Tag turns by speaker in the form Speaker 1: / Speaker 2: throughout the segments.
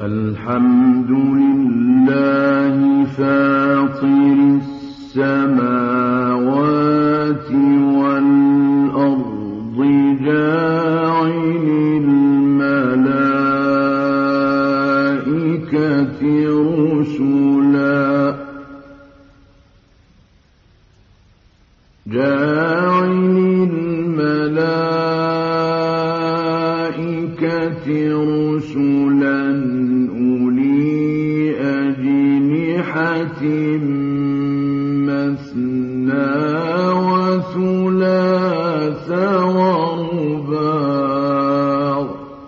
Speaker 1: الحمد لله فاطر السماوات والأرض جاعل الملائكة رسلا أولي أجنحة مثنى وثلاث ورباع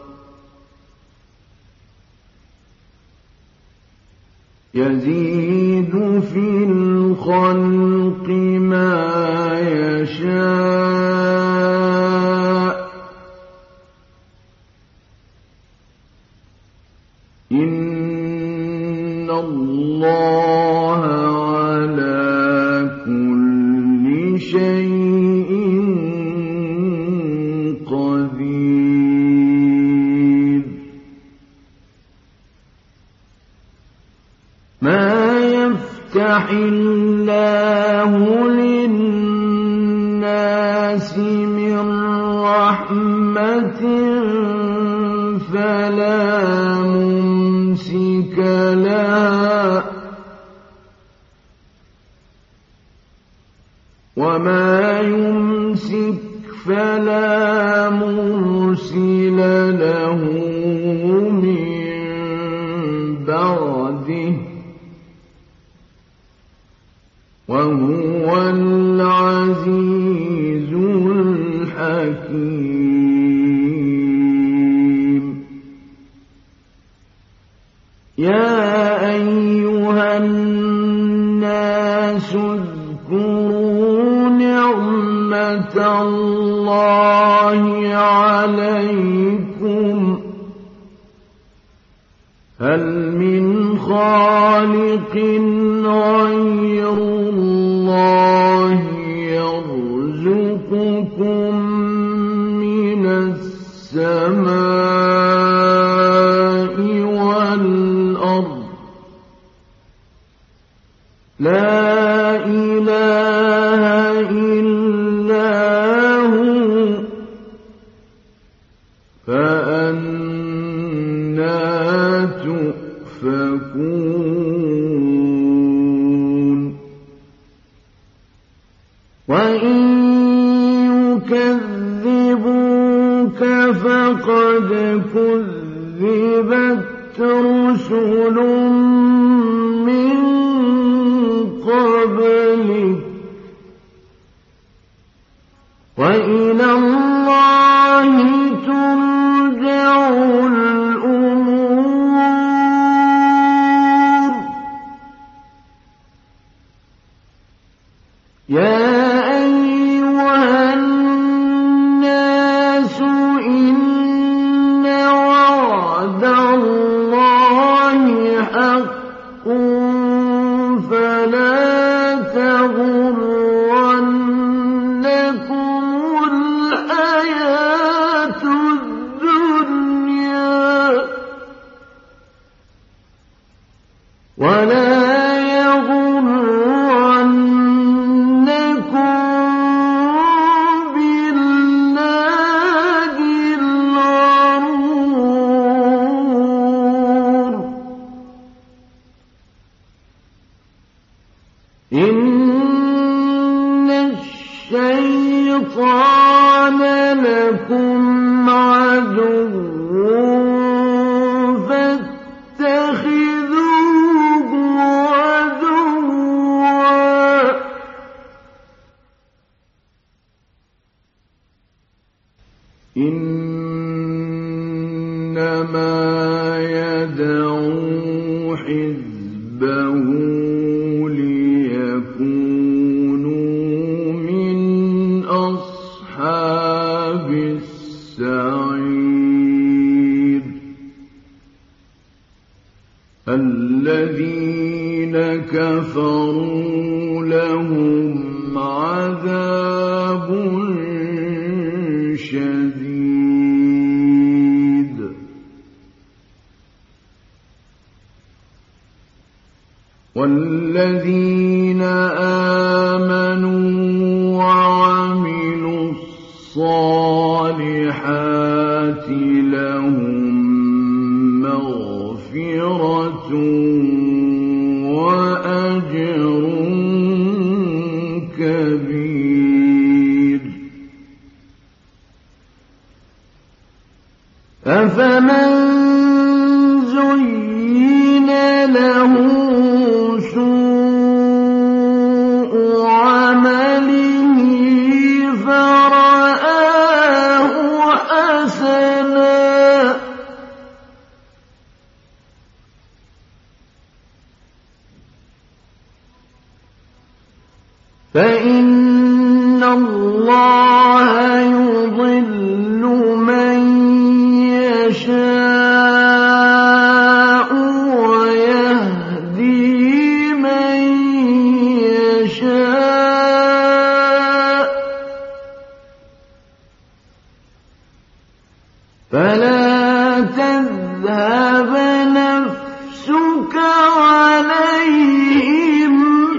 Speaker 1: يزيد في الخلق ما يشاء إن الله على كل شيء قدير ما يفتح الله للناس من رحمة فلا ممسك لها وما يمسك فلا مرسل له من بعده وهو العزيز الحكيم يا أيها الناس اذكروا نعمة الله عليكم هل من خالق غير الله يرزقكم من السماء والأرض لا إله إلا هو فأنى تؤفكون وإن يكذبوك فقد كذبت رسل من قبلك وإلى الله ترجع الأمور يا أيها الناس إن وعد الله حق فلا تغرنكم الحياة الدنيا ولا يغرنكم بالله الغرور إن الشيطان لكم عدو فاتخذوه عدوا إنما يدعو حزبه ليكونوا من أصحاب السعير الذين كفروا لهم عذاب شديد والذين آمنوا وعملوا الصالحات لهم مغفرة وأجر كبير. أفمن زين له سوء عمله فرآه حسنا فإن الله يضل من يشاء ويهدي من يشاء فلا تذهب نفسك عليهم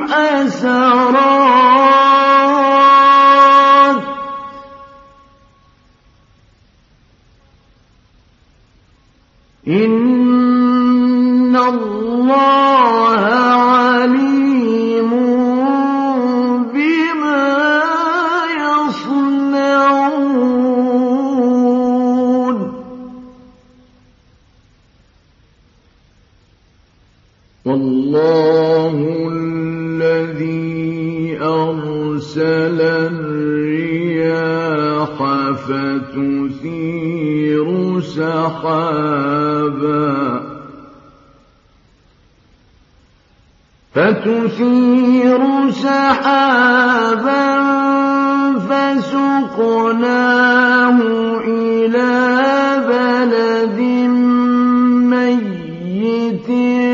Speaker 1: حسرات إن الله عليم بما يصنعون. والله الذي أرسل الرياح فتثير سحابا فسقناه إلى بلد ميت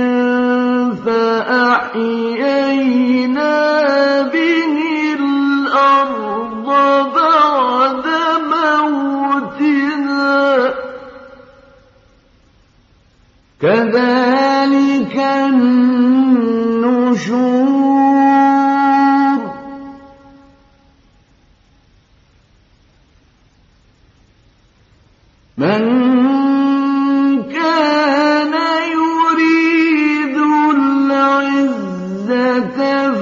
Speaker 1: فأحيينا به الأرض بعد موتها كذلك النشور. من كان يريد العزة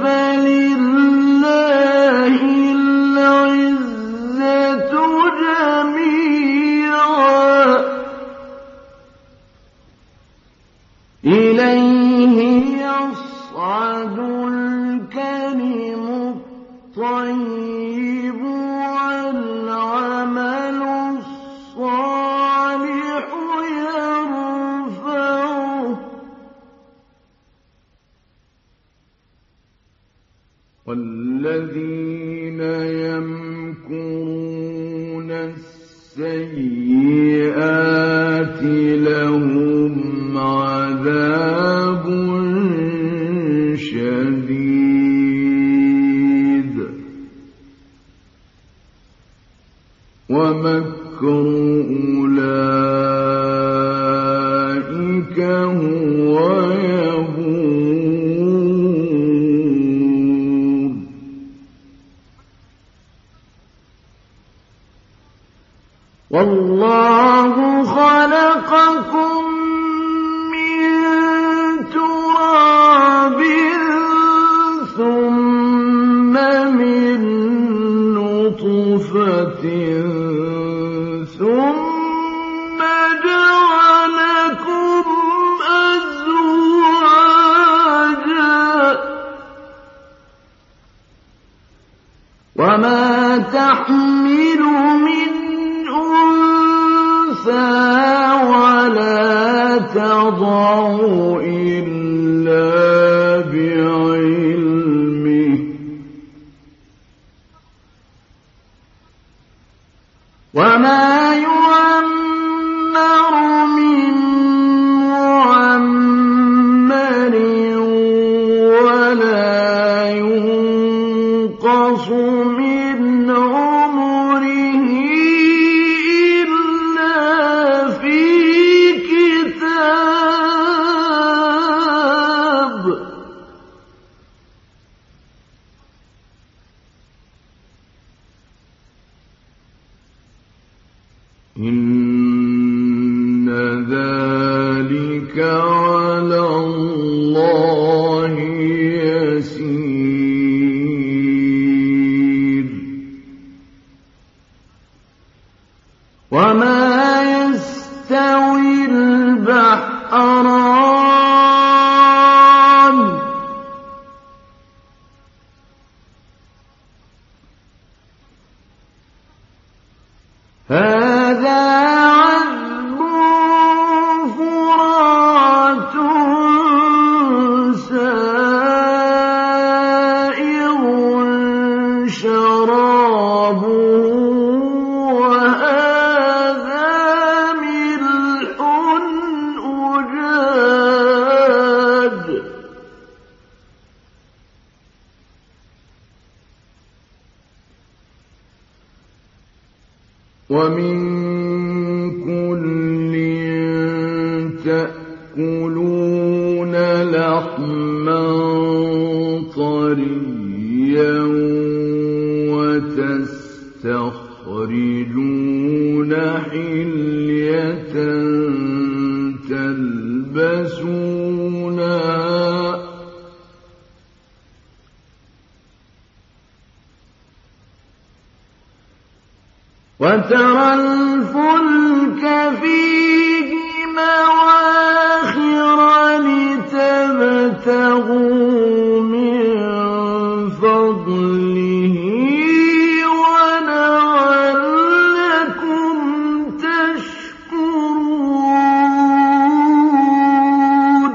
Speaker 1: فلله العزة جميعا إليه يصعد الكلم الطيب والعمل الصالح يرفعه والذين يمكرون السيئات لهم عذاب شديد ومكر أولئك هو يبور. والله خلقكم من تراب ثم من نطفة ثم جعلكم أزواجا وما تحمل من أنثى ولا تضع إلا بعلمه وما يعمر من معمر ولا ينقص من عمره إلا في كتاب إن ذلك على الله يسير وما يستوي البحران هذا عذب فرات سائغ شرابه وهذا ملح أجاج ومن كل تأكلون لحما طريا وتستخرجون حلية تلبسونها وترى الفلك فيه مواخر لتبتغوا من فضله ولعلكم تشكرون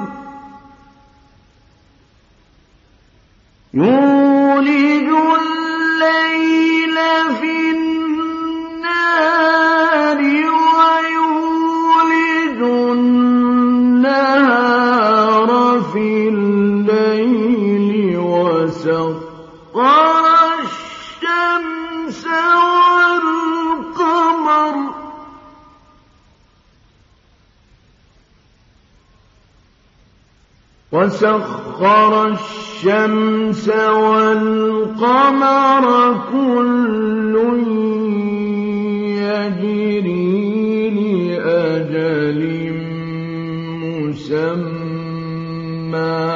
Speaker 1: يولج الليل في النهار ويولج النهار في الليل وسخر الشمس والقمر كل يجري لأجل مسمى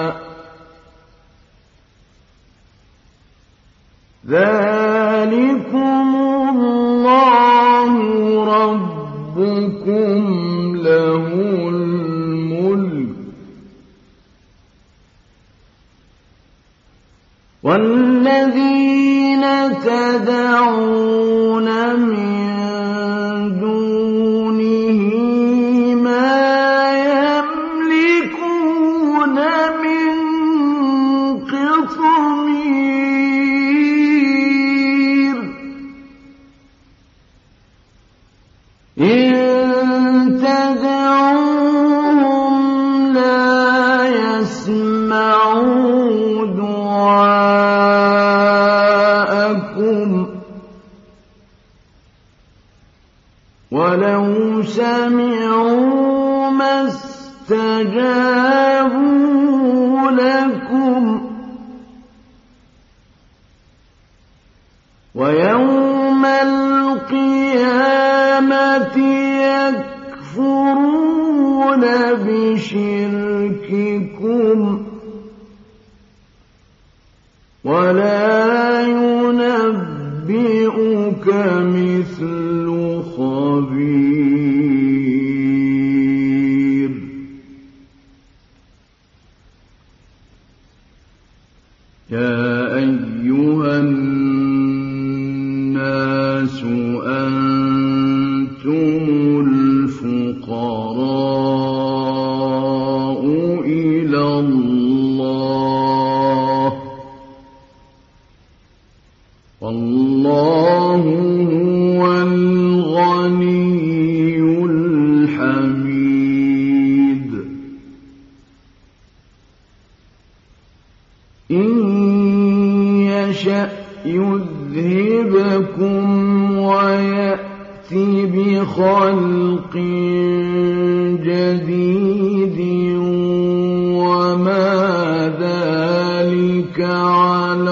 Speaker 1: ذلكم الله ربكم له الملك والذين تدعون من دونه ما يملكون من قطمير إن تدعوهم لا يسمعوا دعاءكم ولو سمعوا ما استجابوا لكم ويوم القيامة يكفرون بشرككم ولا ينبئك مثل خبير يا أيها الناس أنتم الفقراء إلى الله والله هو الغني الحميد إن يشأ يذهبكم ويأت بخلق جديد وما ذلك على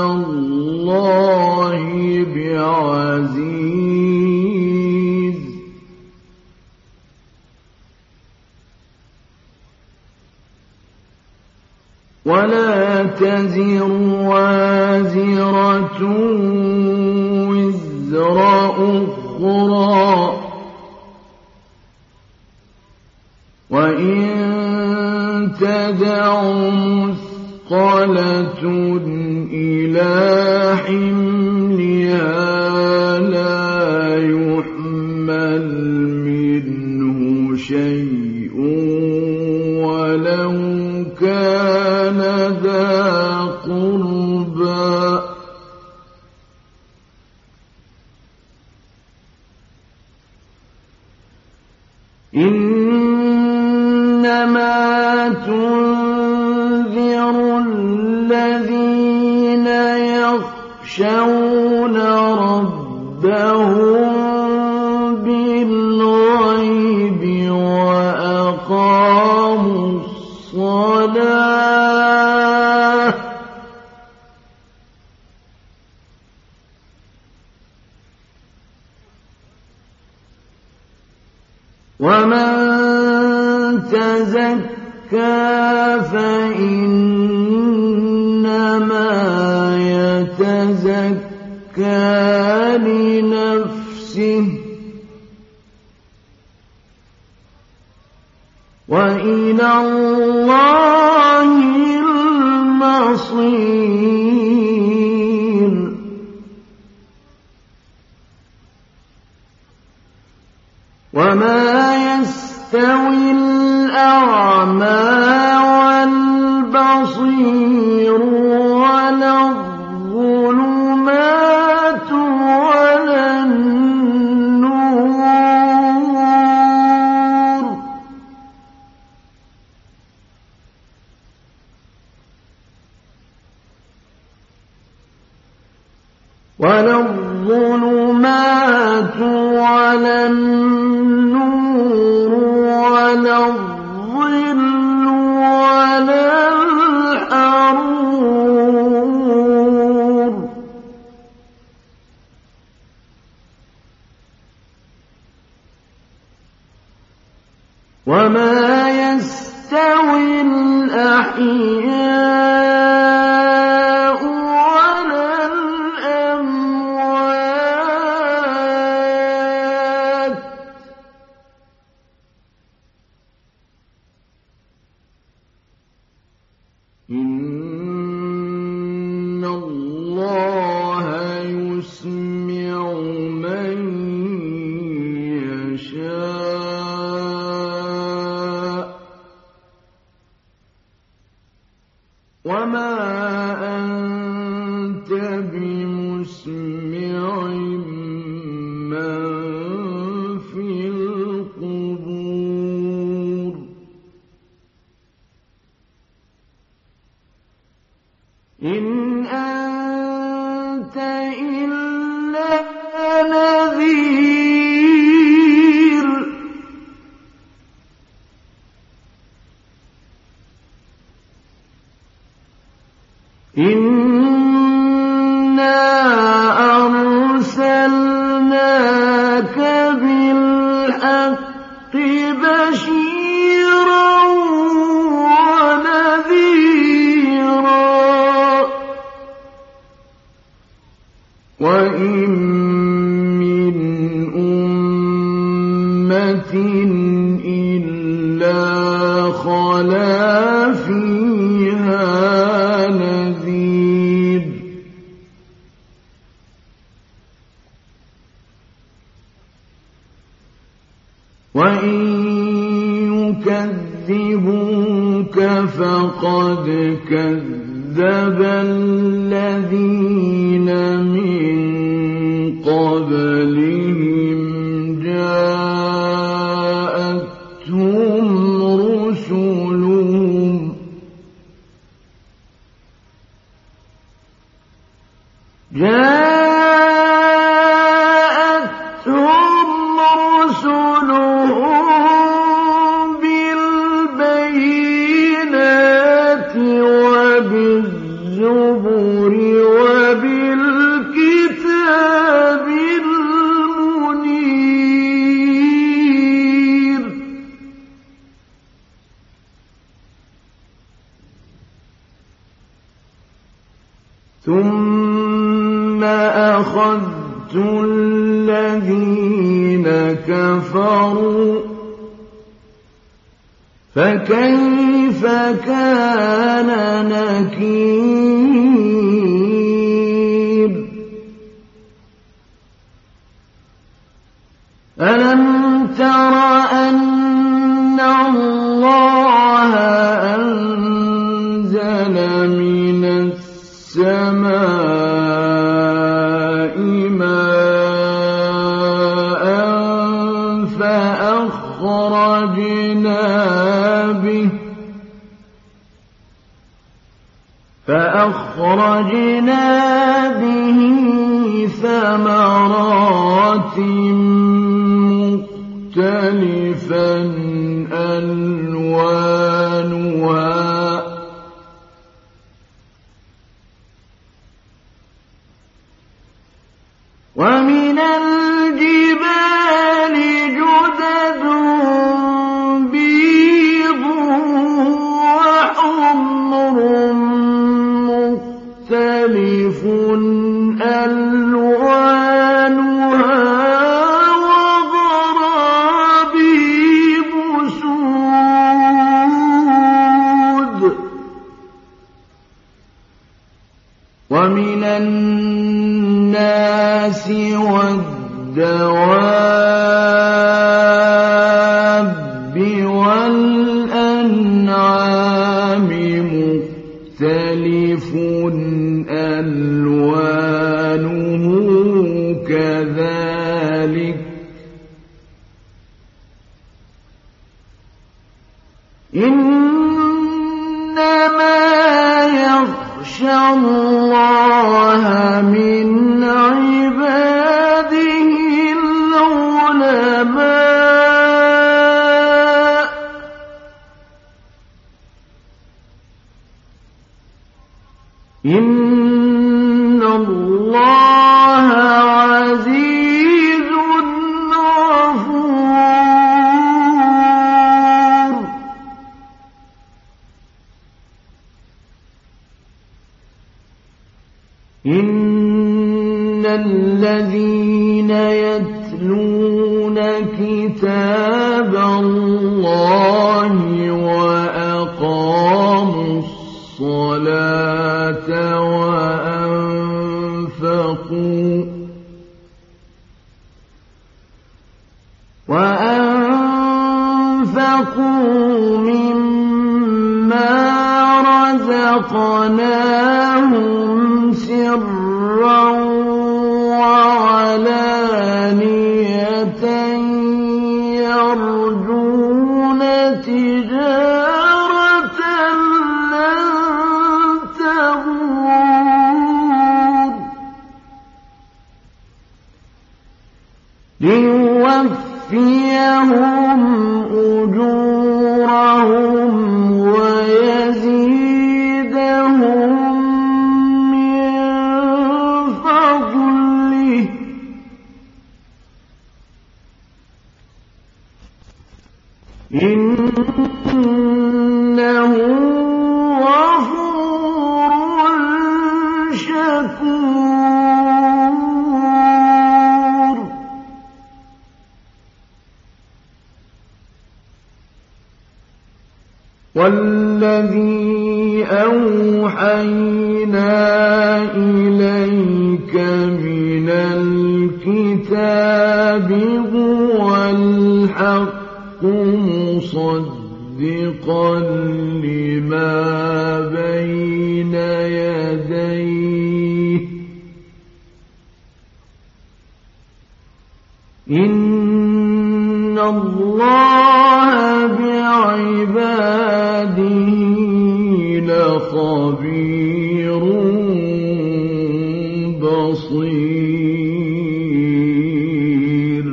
Speaker 1: الله بعزيز ولا تزر وازرة وزر أخرى وإن تدع مثقلة إلى حملها لا يحمل منه شيء ولو كان ذا قربى إنما تنذر الذين يخشون ربهم بالغيب وأقاموا الصلاة ومن تزكى فإنما يتزكى لنفسه وإلى الله المصير وما يستوي الأعمى والبصير ولا الظلمات ولا النور ولا الظلمات ولا النور ولا الظل ولا الحرور وما يستوي الأحياء ولا الأموات إن الله يسمع من يشاء وما أنت بمسمع من في القبور إن أنت إلا نذير إنا أرسلناك بالحق بشيرا ونذيرا وإن من أمة إلا خلا فيها نذير وإن يكذبوك فقد كذب الذين من قبلهم جاءتهم رسلهم بالبينات وبالزبر وبالكتاب المنير ثم أخذت الذين كفروا فكيف كان نكير ألم تر أن الله أنزل من السماء ماء فأخرجنا به ثمرات مختلفا ألوانها ومن الجبال جدد بيض وحمر مختلف ألوانها وغرابيب سود ومن الناس والدواب والأنعام مختلف ألوانه كذلك إنما يخشى الله من عباده العلماء إن الله عزيز غفور إن الذين يتلون كتاب الله وأقاموا الصلاة وأنفقوا مما رزقناهم سرا وعلانية يرجون تجارة لن تبور ليوفيهم أجورهم ويزيدهم من فضله إنه غفور شكور والذي أوحينا إليك من الكتاب هو الحق مصدقا لما بين يديه إن الله بعباده لخبير بصير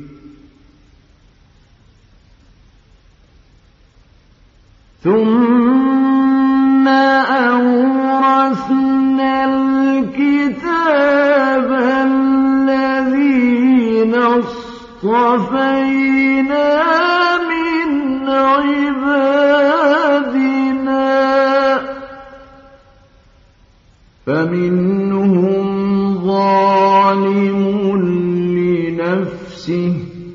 Speaker 1: ثم أورثنا الكتاب الذين اصطفينا من عبادنا فمنهم ظالم لنفسه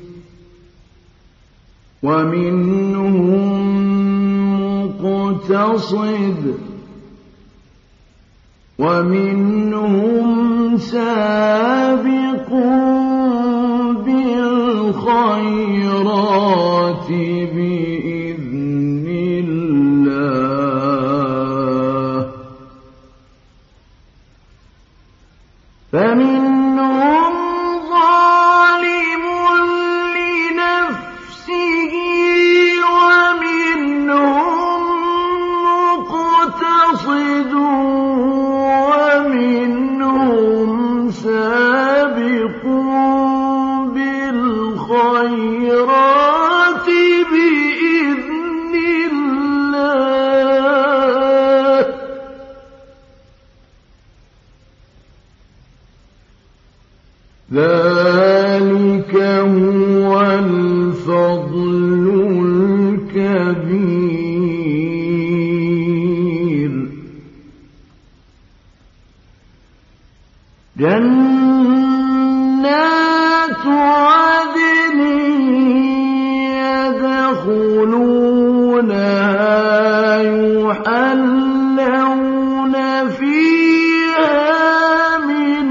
Speaker 1: ومنهم مقتصد ومنهم سابق بالخيرات بإذن الله فمنهم ظالم لنفسه ومنهم مقتصد ومنهم سابق بالخيرات بإذن الله ذلك هو الفضل الكبير جنات عدن يدخلونها يحلون فيها من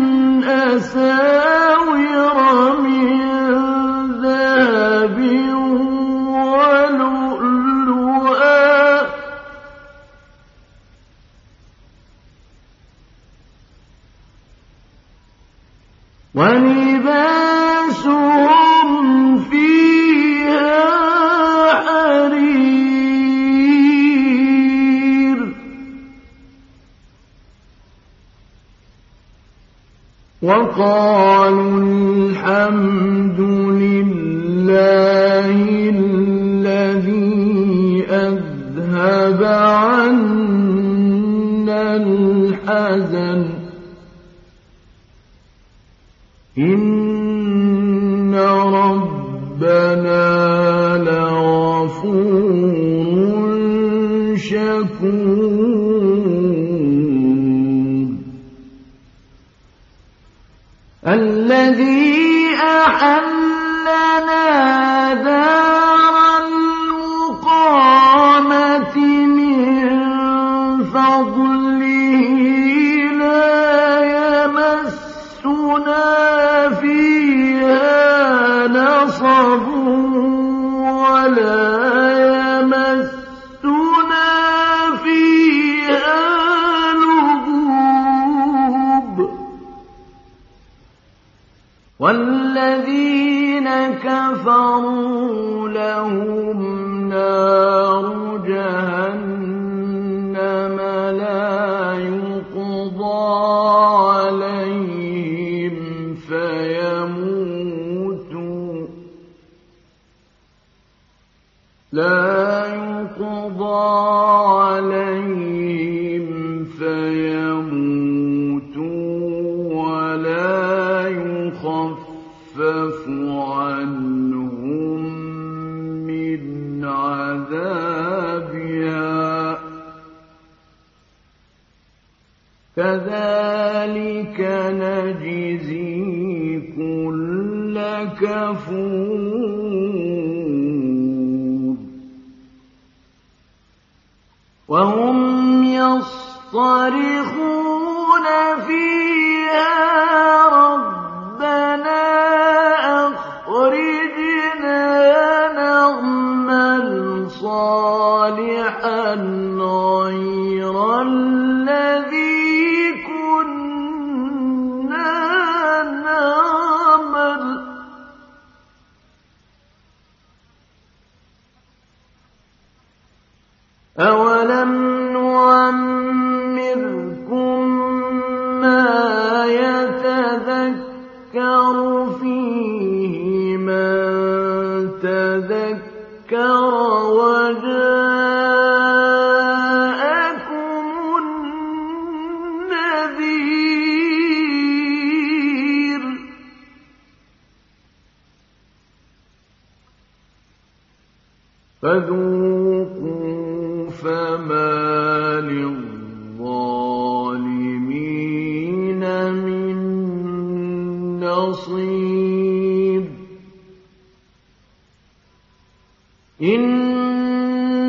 Speaker 1: أساور من ذهب ولؤلؤا ولباسهم فيها حرير وقالوا الحمد لله الذي أذهب عنا الحزن إن ربنا لغفور شكور الذي أحلنا دار المقامة من فضله لا يمسنا فيها نصب ولا يمسنا فيها لغوب والذين كفروا لهم نار جهنم لا يقضى عليهم فيموتوا ولا يخفف عنهم من عذابها كذلك نجزي كل كفور وهم يصطرخون فيها ربنا أخرجنا نعمل صالحا غير الذي كنا نعمل أولم نعمركم ما يتذكر فيه من تذكر وجاءكم النذير فذوقوا فما للظالمين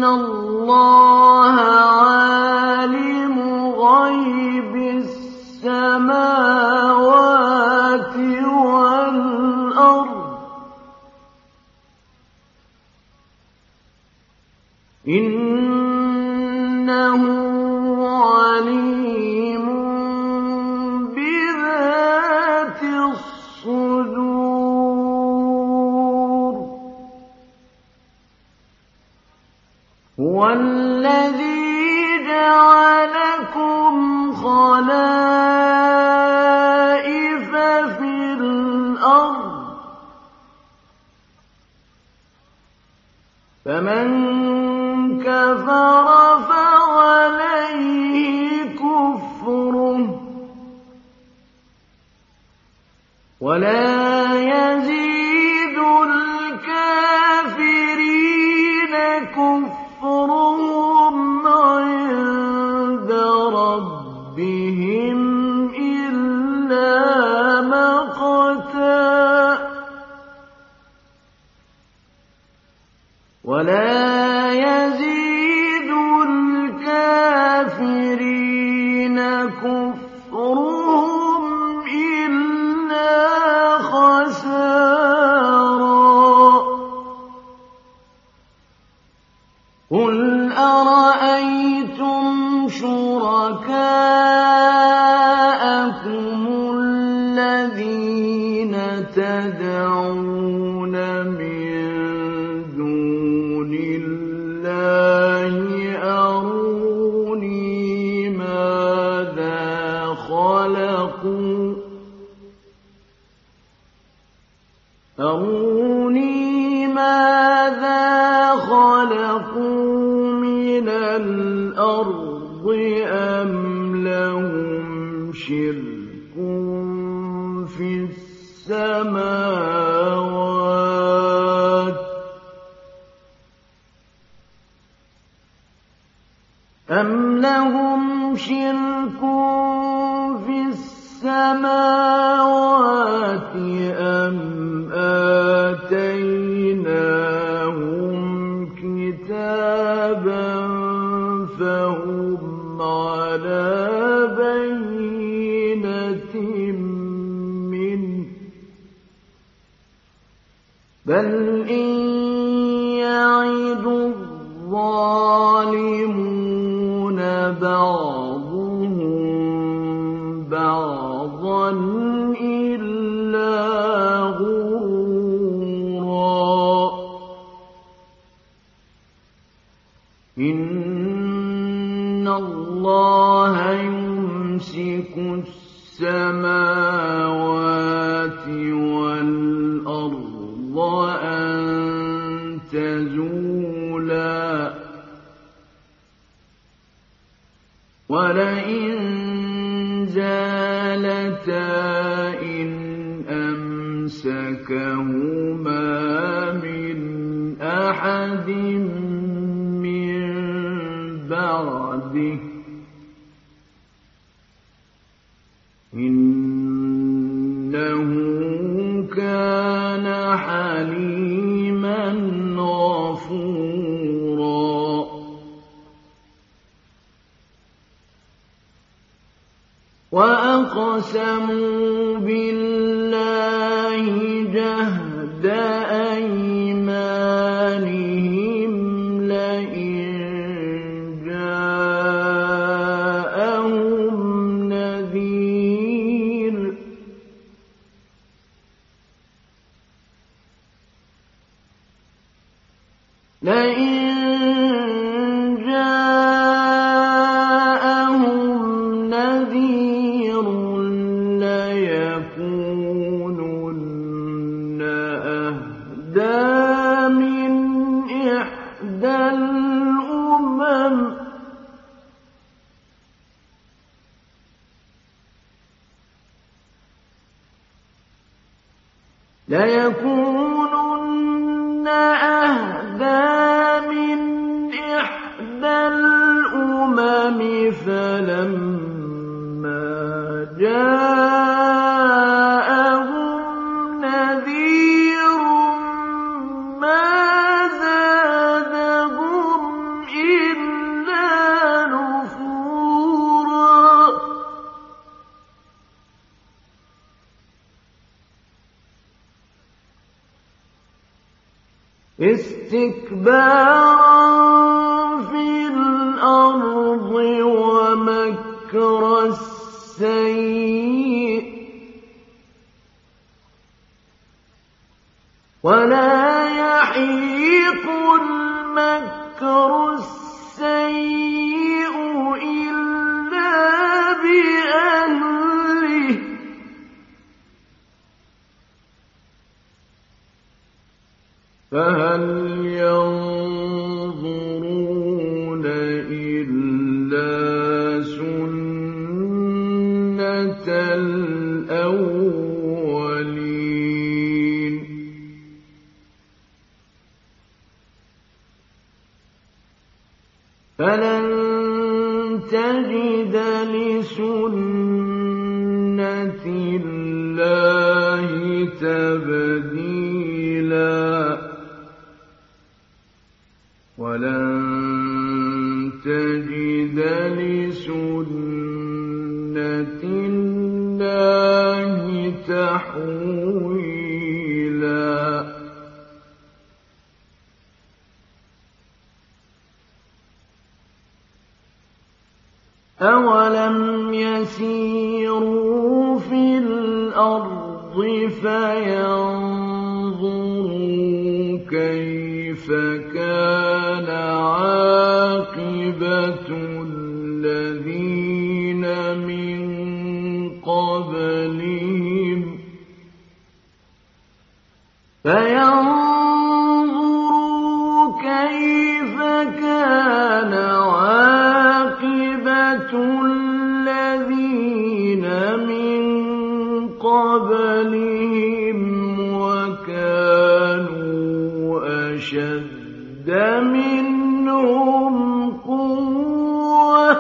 Speaker 1: إِنَّ اللَّهَ عَالِمُ غَيْبِ السَّمَاوَاتِ وَالْأَرْضِ إِنَّهُ عَلِيمٌ بِذَاتِ الصُّدُورِ هُوَ الَّذِي جَعَلَكُمْ خَلَائِفَ فِي الْأَرْضِ فَمَن كَفَرَ فَعَلَيْهِ كُفْرُهُ وَلَا يَزِيدُ الْكَافِرِينَ كُفْرُهُمْ عِندَ رَبِّهِمْ إِلَّا مَقْتًا وَلَا يَزِيدُ الْكَافِرِينَ كُفْرُهُمْ إِلَّا خَسَارًا قُلْ أَرَأَيْتُمْ شُرَكَاءَكُمُ الَّذِينَ تَدْعُونَ مِن دُونِ اللَّهِ أَرُونِي مَاذَا خَلَقُوا مِنَ الْأَرْضِ أَمْ لَهُمْ شِرْكٌ فِي السَّمَاوَاتِ أَمْ آتَيْنَاهُمْ كِتَابًا فَهُمْ عَلَىٰ بَيِّنَتٍ مِّنْهُ ۚ بَلْ إِن يَعِدُ الظَّالِمُونَ بَعْضُهُم بَعْضًا إِلَّا غُرُورًا إِنَّ اللَّهَ يُمْسِكُ السَّمَاوَاتِ وَالْأَرْضَ أَن تَزُولَا وَلَئِن زَالَتَا إِنْ أَمْسَكَهُمَا مِنْ أَحَدٍ مِّن بَعْدِهِ إِنَّهُ كَانَ حَلِيمًا غَفُورًا وَأَقْسَمُوا بِاللَّهِ جَهْدَ أَيْمَانِهِمْ لَئِن جَاءَهُمْ نَذِيرٌ لَيَكُونُنَّ أَهْدَىٰ مِنْ إِحْدَى الْأُمَمِ فَلَمَّا جَاءَهُمْ نَذِيرٌ مَّا زَادَهُمْ اسْتِكْبَارًا فِي الْأَرْضِ وَمَكْرَ السَّيِّئِ ۚ وَلَا يَحِيقُ الْمَكْرُ السَّيِّئُ إِلَّا بِأَهْلِهِ ۚ فَهَلْ يَنظُرُونَ إِلَّا سُنَّتَ الْأَوَّلِينَ فَلَن تَجِدَ لِسُنَّةِ اللَّهِ تَبْدِيلًا وَلَن تَجِدَ لِسُنَّةِ اللَّهِ تَحْوِيلًا أَوَلَمْ يَسِيرُوا فِي الْأَرْضِ فَيَنظُرُوا كَيْفَ كَانَ عَاقِبَةُ الَّذِينَ مِن قَبْلِهِمْ وَكَانُوا أَشَدَّ مِنْهُمْ قُوَّةً ۚ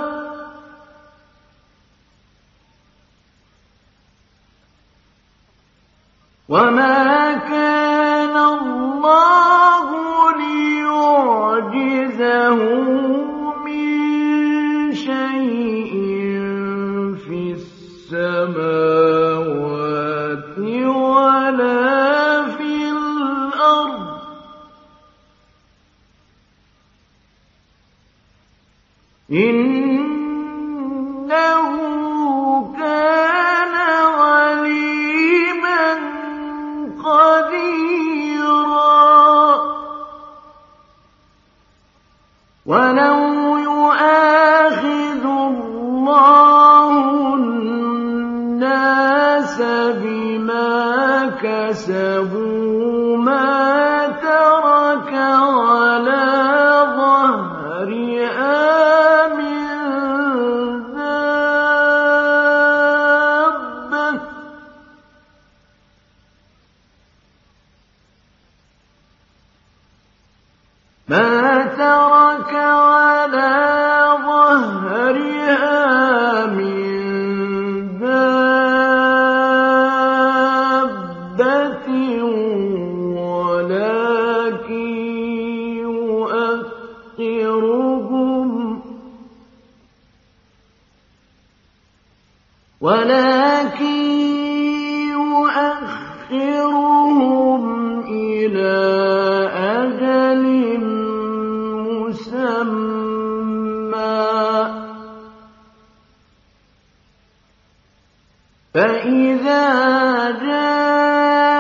Speaker 1: وَمَا كَانَ اللَّهُ لِيُعْجِزَهُ مِن شَيْءٍ فِي السَّمَاوَاتِ وَلَا فِي الْأَرْضِ ۚ إِنَّهُ كَانَ عَلِيمًا قَدِيرًا. وَلَوْ يُؤَاخِذُ اللَّهُ النَّاسَ بِمَا كَسَبُوا مَا تَرَكَ عَلَىٰ ظَهْرِهَا مِن دَابَّةٍ ولكن يؤخرهم إلى أجل مسمى، فإذا جاء